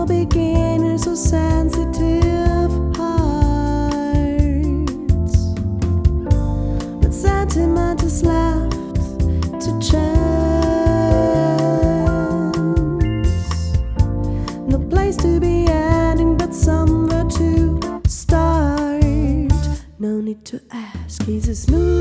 beginners or sensitive hearts, but sentiment is left to chance. No place to be ending, but somewhere to start. No need to ask, is it smooth?